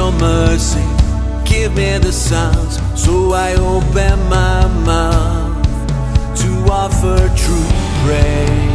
your mercy, give me the sounds, so I open my mouth to offer true praise.